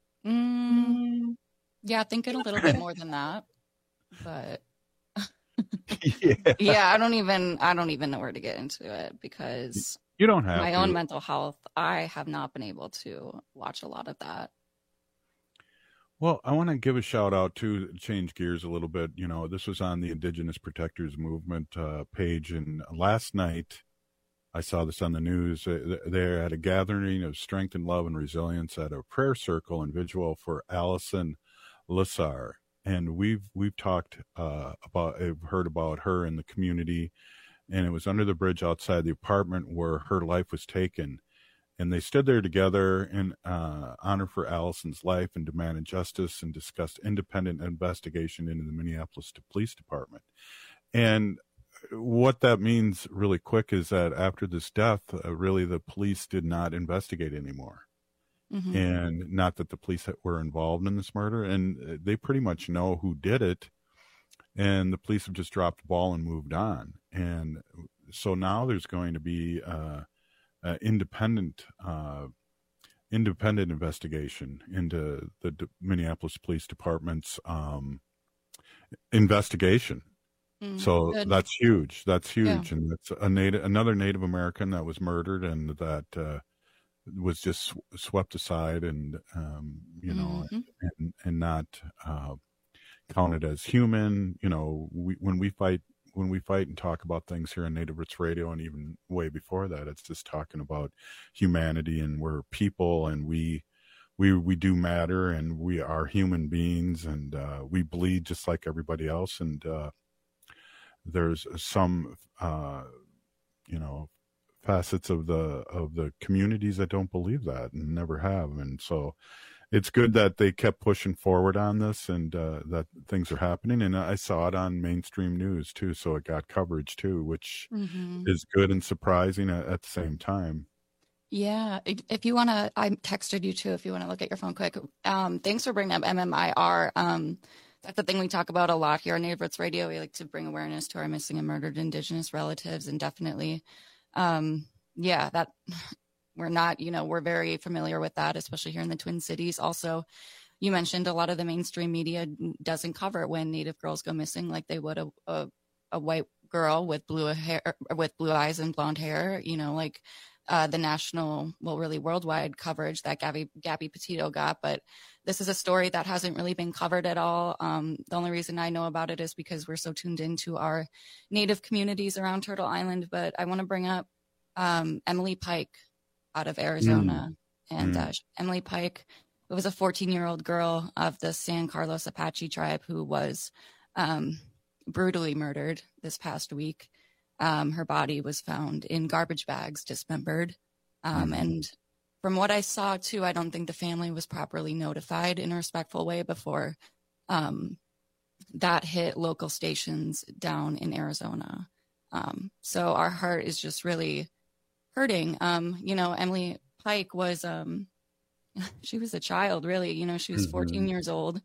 Yeah, thinking a little bit more than that, but yeah. yeah, I don't even know where to get into it, because You don't have my to. own mental health, I have not been able to watch a lot of that. Well, I want to give a shout out to change gears a little bit. This was on the Indigenous Protectors Movement page, and last night I saw this on the news. They're at a gathering of strength and love and resilience at a prayer circle and vigil for Allison Lassar. And we've talked I've heard about her in the community, and it was under the bridge outside the apartment where her life was taken. And they stood there together in honor for Allison's life and demanded justice and discussed independent investigation into the Minneapolis Police Department. And what that means really quick is that after this death, really the police did not investigate anymore. Mm-hmm. And not that the police were involved in this murder, and they pretty much know who did it. And the police have just dropped the ball and moved on. And so now there's going to be independent investigation into the Minneapolis Police Department's investigation. So good. That's huge. That's huge. Yeah. And that's another Native American that was murdered, and that was just swept aside, and and not counted as human. When we fight and talk about things here on Native Roots Radio, and even way before that, it's just talking about humanity, and we're people, and we do matter, and we are human beings, and we bleed just like everybody else. And there's some facets of the communities that don't believe that and never have. And so it's good that they kept pushing forward on this, and that things are happening. And I saw it on mainstream news too, so it got coverage too, which is good and surprising at the same time. Yeah, if you want to, I texted you too, if you want to look at your phone quick. Thanks for bringing up MMIR. That's the thing we talk about a lot here on Native Roots Radio. We like to bring awareness to our missing and murdered Indigenous relatives, and definitely, that we're not, we're very familiar with that, especially here in the Twin Cities. Also, you mentioned a lot of the mainstream media doesn't cover when Native girls go missing like they would a white girl with blue hair, with blue eyes and blonde hair, the national, really worldwide coverage that Gabby Petito got. But this is a story that hasn't really been covered at all. The only reason I know about it is because we're so tuned into our Native communities around Turtle Island. But I want to bring up Emily Pike out of Arizona. And Emily Pike, it was a 14-year-old girl of the San Carlos Apache tribe who was brutally murdered this past week. Her body was found in garbage bags, dismembered. And from what I saw, too, I don't think the family was properly notified in a respectful way before that hit local stations down in Arizona. So our heart is just really hurting. Emily Pike was, she was a child, really. She was 14 years old.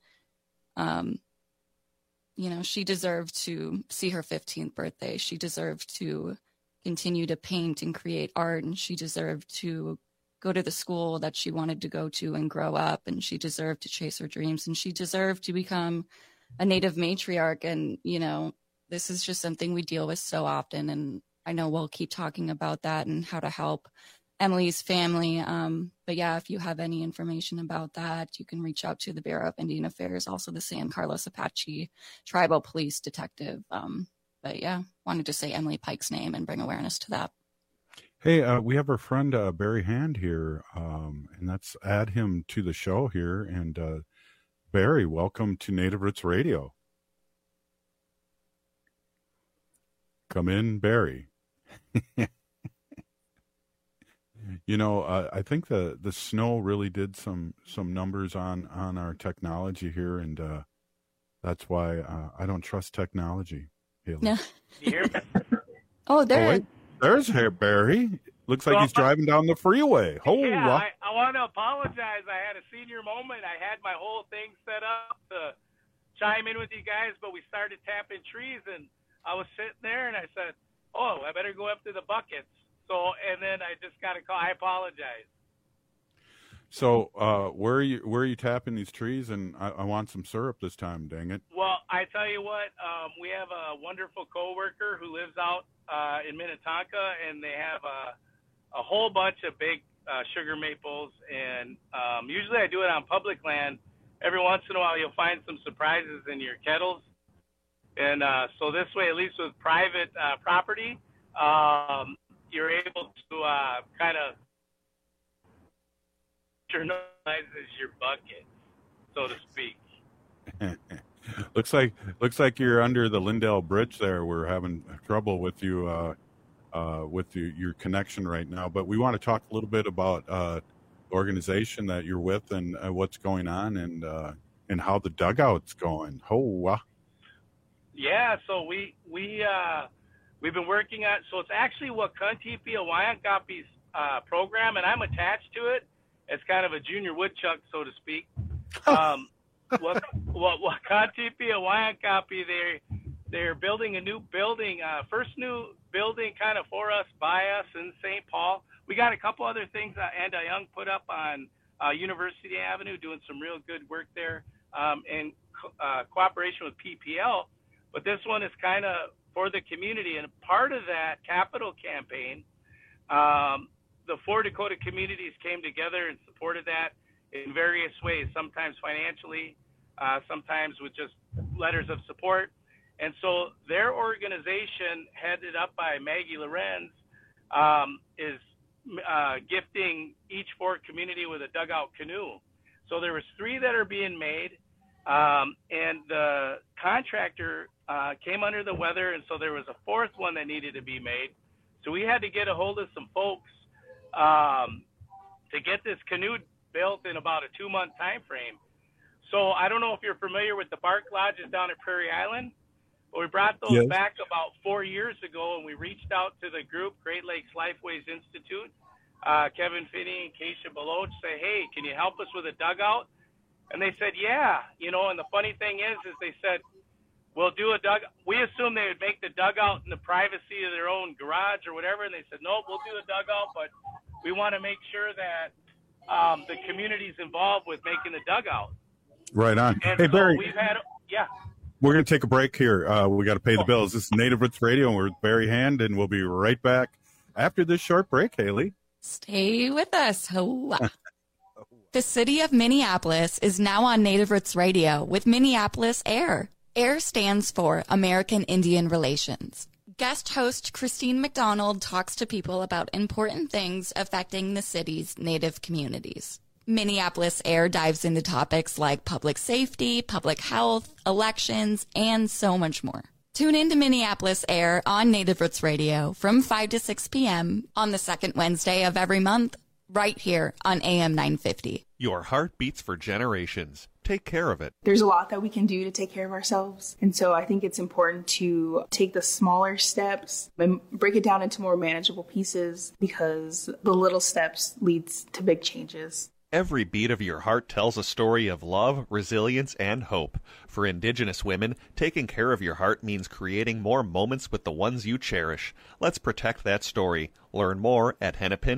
She deserved to see her 15th birthday. She deserved to continue to paint and create art, and she deserved to go to the school that she wanted to go to and grow up, and she deserved to chase her dreams, and she deserved to become a Native matriarch. And, this is just something we deal with so often, and I know we'll keep talking about that and how to help Emily's family. But yeah, if you have any information about that, you can reach out to the Bureau of Indian Affairs, also the San Carlos Apache Tribal Police Detective. But yeah, wanted to say Emily Pike's name and bring awareness to that. Hey, we have our friend Barry Hand here, and let's add him to the show here. And Barry, welcome to Native Roots Radio. Come in, Barry. I think the snow really did some numbers on our technology here, and that's why I don't trust technology. No. Oh, there. Oh, wait. There's Barry. Looks like he's driving down the freeway. I want to apologize. I had a senior moment. I had my whole thing set up to chime in with you guys, but we started tapping trees, and I was sitting there, and I said, oh, I better go up to the buckets. So, and then I just got a call. I apologize. So, where are you tapping these trees? And I want some syrup this time. Dang it! Well, I tell you what, we have a wonderful coworker who lives out in Minnetonka, and they have a whole bunch of big sugar maples. And usually, I do it on public land. Every once in a while, you'll find some surprises in your kettles. And so this way, at least with private property, you're able to kind of internalizes your bucket, so to speak. looks like you're under the Lindell Bridge there. We're having trouble with you with your connection right now. But we want to talk a little bit about the organization that you're with and what's going on and how the dugout's going. Yeah, so we've been working on. So it's actually Wakantipi Wayankapi's program, and I'm attached to it. It's kind of a junior woodchuck, so to speak. Wakantipi Wayankapi, they're building a new building, first new building kind of for us, by us in St. Paul. We got a couple other things Anda Young put up on University Avenue, doing some real good work there in cooperation with PPL. But this one is kind of for the community. And part of that capital campaign, the 4 Dakota communities came together and supported that in various ways, sometimes financially, sometimes with just letters of support. And so their organization, headed up by Maggie Lorenz, is gifting each Ford community with a dugout canoe. So there was 3 that are being made, and the contractor came under the weather, and so there was a 4th one that needed to be made. So we had to get a hold of some folks to get this canoe built in about a 2-month time frame. So I don't know if you're familiar with the Bark Lodges down at Prairie Island, but we brought those back about 4 years ago, and we reached out to the group, Great Lakes Lifeways Institute, Kevin Finney and Keisha Beloch, say, hey, can you help us with a dugout? And they said, yeah. And the funny thing is they said, we'll do a dugout. We assumed they would make the dugout in the privacy of their own garage or whatever, and they said, no, we'll do a dugout, but we want to make sure that the community's involved with making the dugout. Right on. And hey, so Barry. We're going to take a break here. We got to pay the bills. This is Native Roots Radio, and we're with Barry Hand, and we'll be right back after this short break, Haley. Stay with us. The city of Minneapolis is now on Native Roots Radio with Minneapolis AIR. AIR stands for American Indian Relations. Guest host Christine McDonald talks to people about important things affecting the city's Native communities. Minneapolis AIR dives into topics like public safety, public health, elections, and so much more. Tune in to Minneapolis AIR on Native Roots Radio from 5 to 6 p.m. on the second Wednesday of every month, right here on AM 950. Your heart beats for generations. Take care of it. There's a lot that we can do to take care of ourselves. And so I think it's important to take the smaller steps and break it down into more manageable pieces, because the little steps leads to big changes. Every beat of your heart tells a story of love, resilience, and hope. For Indigenous women, taking care of your heart means creating more moments with the ones you cherish. Let's protect that story. Learn more at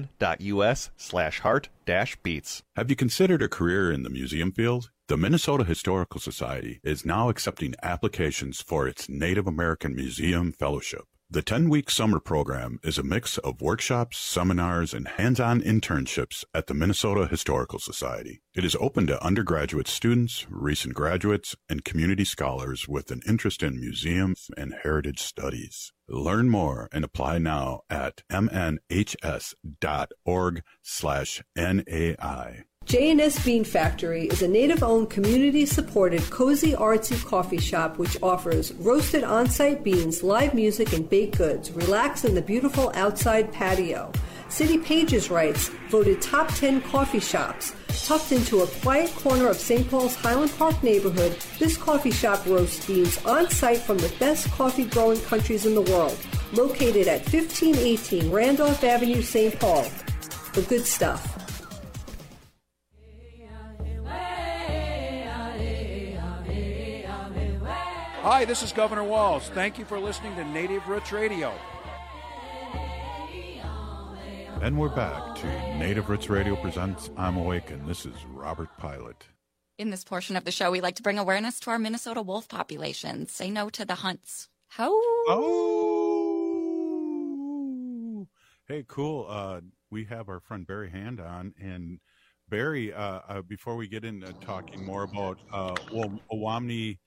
hennepin.us/heart-beats. Have you considered a career in the museum field? The Minnesota Historical Society is now accepting applications for its Native American Museum Fellowship. The 10-week summer program is a mix of workshops, seminars, and hands-on internships at the Minnesota Historical Society. It is open to undergraduate students, recent graduates, and community scholars with an interest in museums and heritage studies. Learn more and apply now at mnhs.org/NAI. J&S Bean Factory is a Native-owned, community-supported, cozy, artsy coffee shop which offers roasted on-site beans, live music, and baked goods. Relax in the beautiful outside patio. City Pages writes, voted top 10 coffee shops. Tucked into a quiet corner of St. Paul's Highland Park neighborhood, this coffee shop roasts beans on-site from the best coffee-growing countries in the world. located at 1518 Randolph Avenue, St. Paul. The good stuff. Hi, this is Governor Walz. Thank you for listening to Native Roots Radio. And we're back to Native Roots Radio presents I'm Awakened. This is Robert Pilot. In this portion of the show, we like to bring awareness to our Minnesota wolf populations. Say no to the hunts. Ho! Oh! Hey, cool. We have our friend Barry Hand on. And Barry, before we get into talking more about Owamni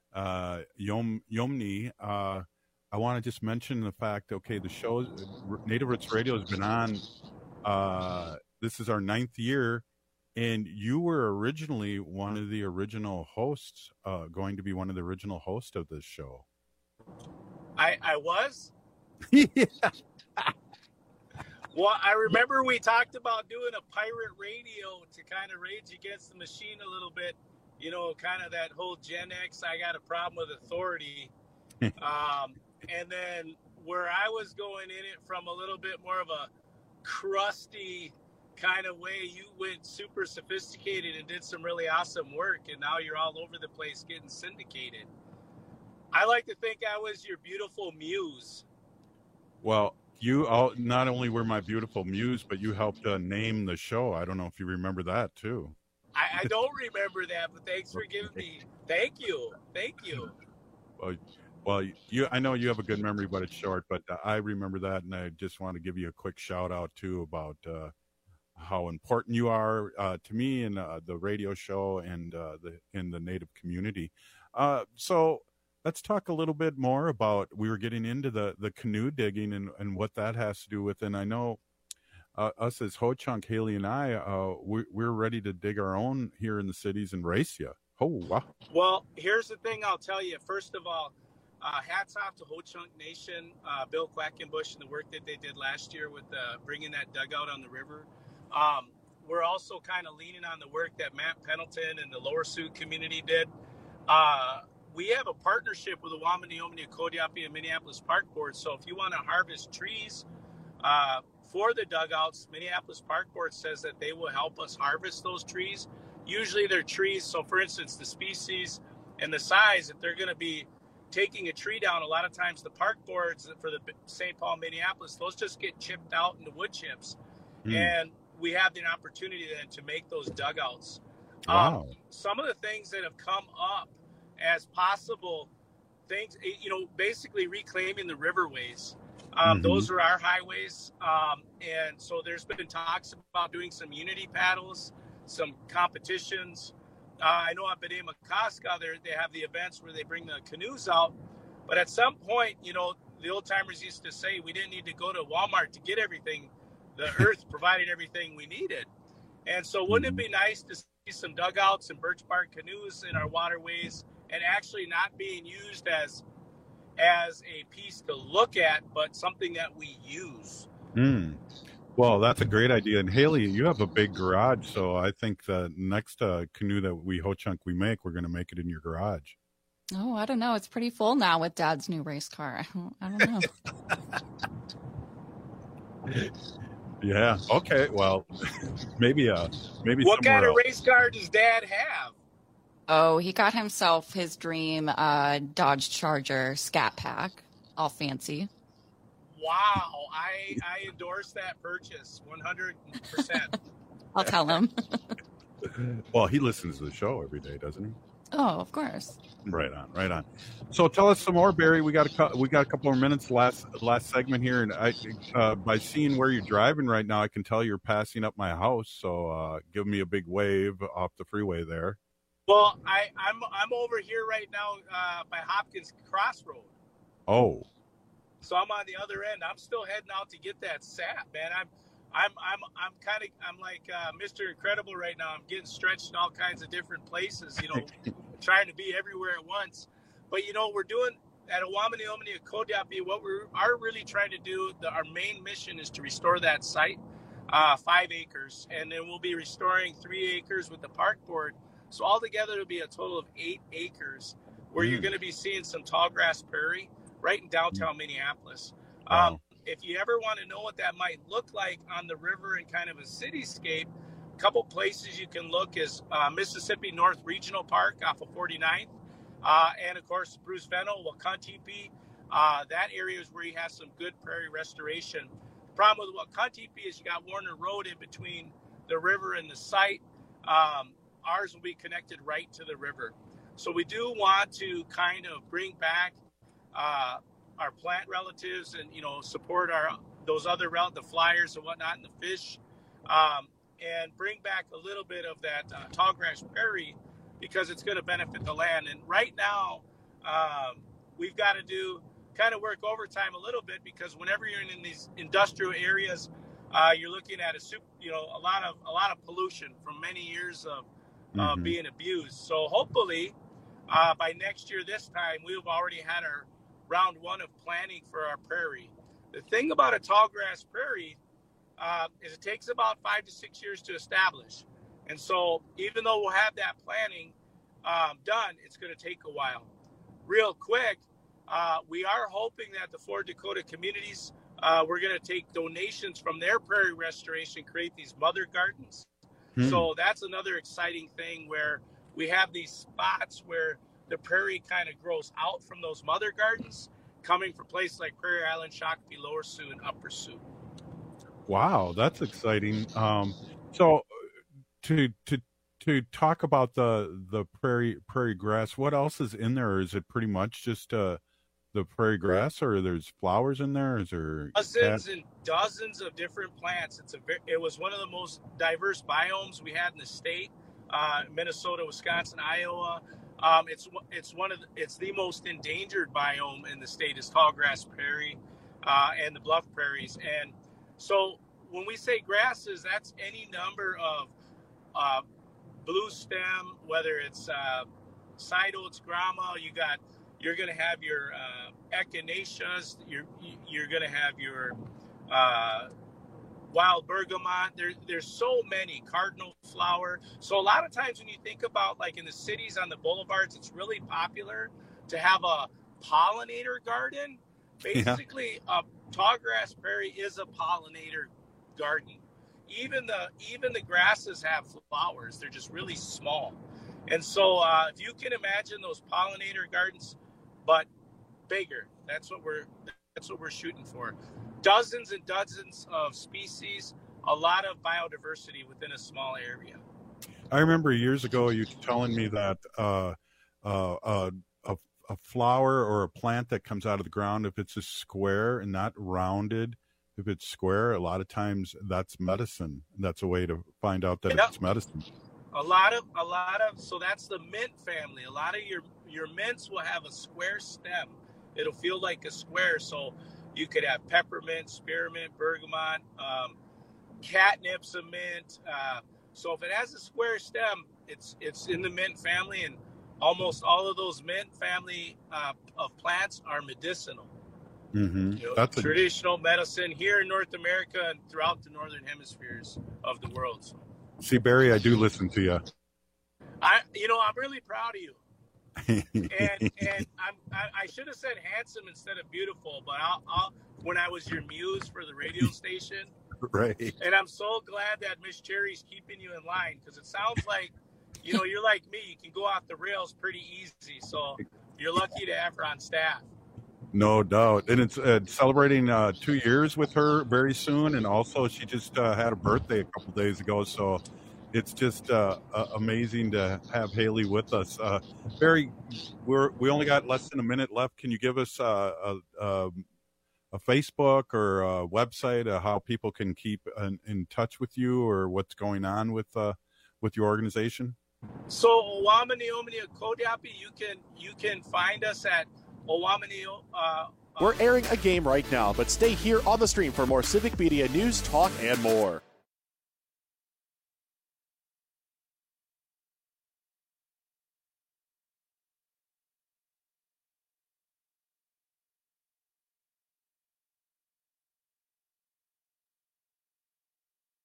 Yomni, I want to just mention the fact, okay, the show, Native Roots Radio has been on, this is our 9th year, and you were originally one of the original hosts, going to be one of the original hosts of this show. I was? Yeah. Well, I remember we talked about doing a pirate radio to kind of rage against the machine a little bit. You know, kind of that whole Gen X, I got a problem with authority. And then where I was going in it from a little bit more of a crusty kind of way, you went super sophisticated and did some really awesome work. And now you're all over the place getting syndicated. I like to think I was your beautiful muse. Well, you not only were my beautiful muse, but you helped name the show. I don't know if you remember that, too. I don't remember that, but thanks for giving me. Thank you. Well, I know you have a good memory, but it's short. But I remember that, and I just want to give you a quick shout out too about how important you are to me and the radio show and in the Native community. So let's talk a little bit more about. We were getting into the canoe digging and what that has to do with. And I know. Us as Ho-Chunk, Haley and I, we're ready to dig our own here in the cities and race you. Oh, wow. Well, here's the thing I'll tell you. First of all, hats off to Ho-Chunk Nation, Bill Quackenbush, and the work that they did last year with bringing that dugout on the river. We're also kind of leaning on the work that Matt Pendleton and the Lower Sioux community did. We have a partnership with the Owamni Yomni Kodiapi and Minneapolis Park Board. So if you want to harvest trees, for the dugouts, Minneapolis Park Board says that they will help us harvest those trees. Usually they're trees, so for instance, the species and the size, if they're going to be taking a tree down, a lot of times the park boards for the St. Paul, Minneapolis, those just get chipped out into wood chips. And we have the opportunity then to make those dugouts. Wow. Some of the things that have come up as possible things, basically reclaiming the riverways. Those are our highways. And so there's been talks about doing some unity paddles, some competitions. I know up at Amakaska, they have the events where they bring the canoes out. But at some point, the old timers used to say we didn't need to go to Walmart to get everything. The earth provided everything we needed. And so wouldn't it be nice to see some dugouts and birch bark canoes in our waterways and actually not being used as a piece to look at, but something that we use. Well, that's a great idea. And Haley, you have a big garage, so I think the next canoe that we make, we're going to make it in your garage. Oh, I don't know. It's pretty full now with Dad's new race car. I don't know. Yeah. Okay. Well, maybe. What kind of race car does Dad have? Oh, he got himself his dream Dodge Charger Scat Pack, all fancy. Wow, I endorse that purchase 100%. I'll tell him. Well, he listens to the show every day, doesn't he? Oh, of course. Right on. So tell us some more, Barry. We got a couple more minutes. Last segment here, and I by seeing where you're driving right now, I can tell you're passing up my house. So give me a big wave off the freeway there. Well, I'm over here right now by Hopkins Crossroad. Oh. So I'm on the other end. I'm still heading out to get that sap, man. I'm like Mr. Incredible right now. I'm getting stretched in all kinds of different places, trying to be everywhere at once. But we're doing at Owamni Yomni Kodiapi, what we are really trying to do. Our main mission is to restore that site, 5 acres, and then we'll be restoring 3 acres with the park board. So altogether, it'll be a total of 8 acres where you're going to be seeing some tall grass prairie right in downtown Minneapolis. If you ever want to know what that might look like on the river and kind of a cityscape, a couple places you can look is Mississippi North Regional Park off of 49th, and of course Bruce Venno, Wakantipi. That area is where you have some good prairie restoration. The problem with Wakantipi is you got Warner Road in between the river and the site. Ours will be connected right to the river. So we do want to kind of bring back our plant relatives and, support those other the flyers and whatnot and the fish, and bring back a little bit of that tallgrass prairie, because it's going to benefit the land. And right now, we've got to kind of work overtime a little bit, because whenever you're in these industrial areas, you're looking at a lot of pollution from many years of being abused. So hopefully, by next year this time, we've already had our round one of planning for our prairie. The thing about a tallgrass prairie is it takes about 5 to 6 years to establish. And so even though we'll have that planning done, it's going to take a while. Real quick, we are hoping that the Ford Dakota communities, we're going to take donations from their prairie restoration, create these mother gardens. So that's another exciting thing, where we have these spots where the prairie kind of grows out from those mother gardens, coming from places like Prairie Island, Shakopee, Lower Sioux, and Upper Sioux. Wow, that's exciting. So to talk about the prairie grass, what else is in there? Is it pretty much just the prairie grass, or there's flowers in there? Is there dozens and dozens of different plants? It was one of the most diverse biomes we had in the state. Minnesota, Wisconsin, Iowa. It's the most endangered biome in the state is tallgrass prairie and the bluff prairies. And so when we say grasses, that's any number of blue stem, whether it's side oats, grama. You're going to have your echinaceas. You're going to have your wild bergamot. There's so many, cardinal flower. So a lot of times when you think about, like, in the cities on the boulevards, it's really popular to have a pollinator garden. Basically, a tallgrass prairie is a pollinator garden. Even the grasses have flowers. They're just really small. And so if you can imagine those pollinator gardens, but bigger, that's what we're shooting for. Dozens and dozens of species, a lot of biodiversity within a small area. I remember years ago you telling me that a flower or a plant that comes out of the ground, if it's a square and not rounded, if it's square, a lot of times that's medicine. That's a way to find out that it's medicine. A lot of so that's the mint family. A lot of your mints will have a square stem. It'll feel like a square. So you could have peppermint, spearmint, bergamot, catnip's a mint. So if it has a square stem, it's in the mint family, and almost all of those mint family of plants are medicinal. That's traditional medicine here in North America and throughout the northern hemispheres of the world. So. See, Barry, I do listen to you. I'm really proud of you. and I should have said handsome instead of beautiful, but I'll when I was your muse for the radio station. Right. And I'm so glad that Miss Cherry's keeping you in line, because it sounds like, you're like me. You can go off the rails pretty easy. So you're lucky to have her on staff. No doubt. And it's celebrating 2 years with her very soon. And also she just had a birthday a couple days ago. So it's just amazing to have Haley with us. Barry, we only got less than a minute left. Can you give us a Facebook or a website, how people can keep in touch with you, or what's going on with your organization? So Owamini Kodiapi, you can find us at Owamini. We're airing a game right now, but stay here on the stream for more Civic Media news, talk, and more.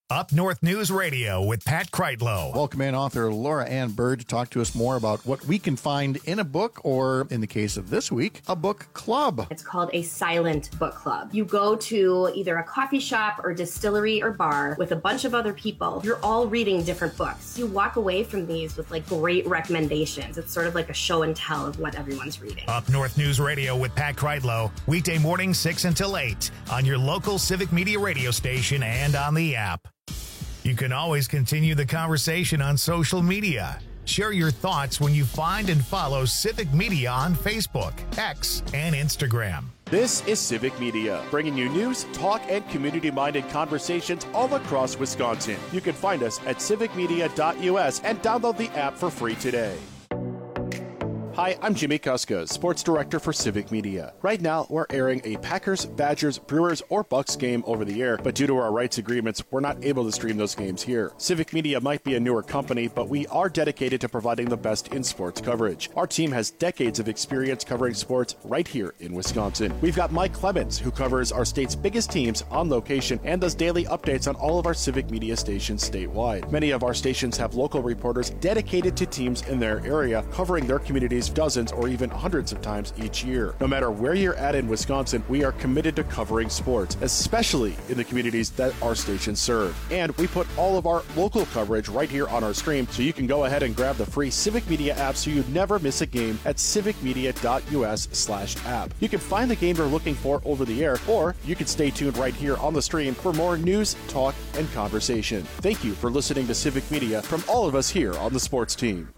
Up North News Radio with Pat Kreitlow. Welcome in author Laura Ann Bird to talk to us more about what we can find in a book, or in the case of this week, a book club. It's called a silent book club. You go to either a coffee shop or distillery or bar with a bunch of other people. You're all reading different books. You walk away from these with great recommendations. It's sort of like a show and tell of what everyone's reading. Up North News Radio with Pat Kreitlow, weekday mornings 6 until 8 on your local Civic Media radio station and on the app. You can always continue the conversation on social media. Share your thoughts when you find and follow Civic Media on Facebook, X, and Instagram. This is Civic Media, bringing you news, talk, and community-minded conversations all across Wisconsin. You can find us at civicmedia.us and download the app for free today. Hi, I'm Jimmy Kuska, Sports Director for Civic Media. Right now, we're airing a Packers, Badgers, Brewers, or Bucks game over the air, but due to our rights agreements, we're not able to stream those games here. Civic Media might be a newer company, but we are dedicated to providing the best in sports coverage. Our team has decades of experience covering sports right here in Wisconsin. We've got Mike Clemens, who covers our state's biggest teams on location and does daily updates on all of our Civic Media stations statewide. Many of our stations have local reporters dedicated to teams in their area, covering their communities dozens or even hundreds of times each year. No matter where you're at in Wisconsin, we are committed to covering sports, especially in the communities that our stations serve. And we put all of our local coverage right here on our stream, so you can go ahead and grab the free Civic Media app so you never miss a game at civicmedia.us/app. You can find the game you're looking for over the air, or you can stay tuned right here on the stream for more news, talk, and conversation. Thank you for listening to Civic Media from all of us here on the sports team.